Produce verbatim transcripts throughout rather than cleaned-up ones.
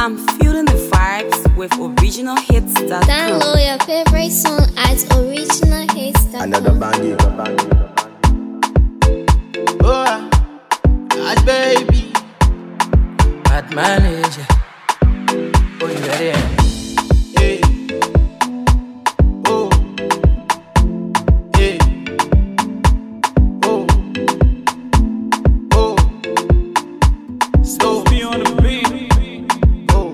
I'm feeling the vibes with original hits dot com. Download your favorite song at original hits dot com. Another banging. Oh, as baby, bad manager. Oh, you ready? hey, oh, hey, oh, oh, slow me on the beat, oh,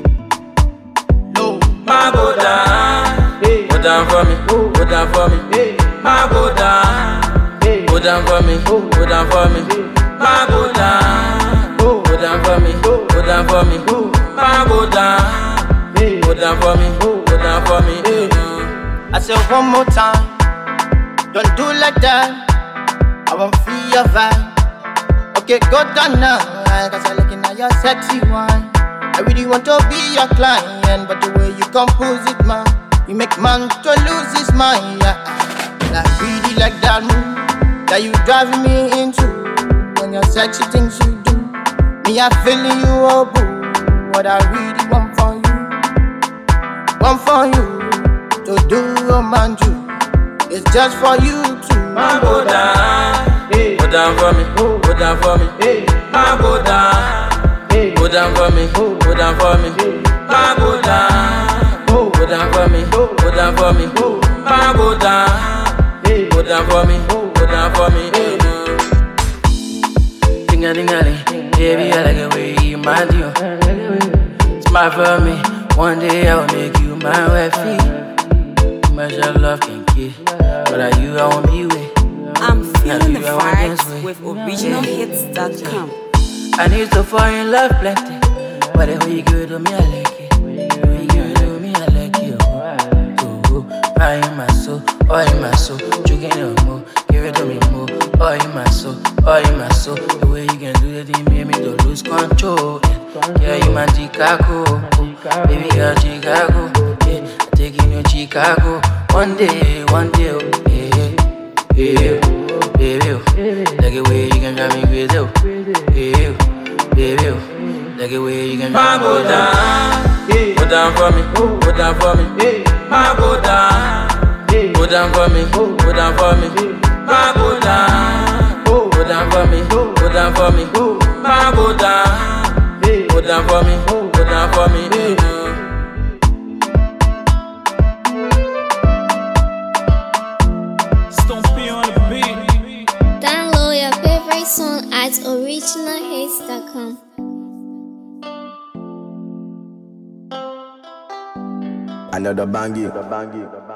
low, My go down, hey, go down for me, go down for me. hey, My go down, hey, go down for me, go down for me. My go down, oh, go down for me, go down for me. My go down, hey, go down for me, go down for me. I said one more time, don't do like that. I won't feel your vibe. Okay, go down now, cause I'm looking at your sexy one. I really want to be your client, but the way you compose it, man, you make man to lose his mind. Yeah. I really like that move that you driving me into. When your sexy things you do, me I feeling you, oh boo. What I really want for you, want for you to do, oh man, you. It's just for you to. My go down, hey, go down for me, oh, go down for me. hey, My go down, hey, go down for me, go down for me. My go down, oh, go down for me, go down for me. oh, My go down, hey, go down for me, go down for me. Ding a ding a ding, baby, I like the way you mind you. Smile for me, one day I will make you my wifey. Measure love can kill, but are you I won't be with. I'm feeling the Now you are vibes against with original hits dot com. I need to fall in love plenty. Whatever you give to me, I like it. Whatever you give to me, I like you. Oh, oh, I in my soul, oh in my soul. Drinking no more, give it to me more. Oh in my soul, oh in my soul. The way you can do the thing made me to lose control. Yeah, you my Chicago, oh, baby girl Chicago. Yeah, I'm taking you Chicago. One day, one day, oh, yeah, yeah, baby, oh. Like the way you can drive me crazy, oh, yeah, baby, oh. Like the way you can drive me crazy. Go down, hey, go down for me, go down for me. hey, My go down, hey, go down for me, go down for me. My go down, oh, go down for me, go down for me. oh, My go down, hey, go down for me, go down for me. Stompy on the beat. Download your favorite song at original hits dot com. Another banging.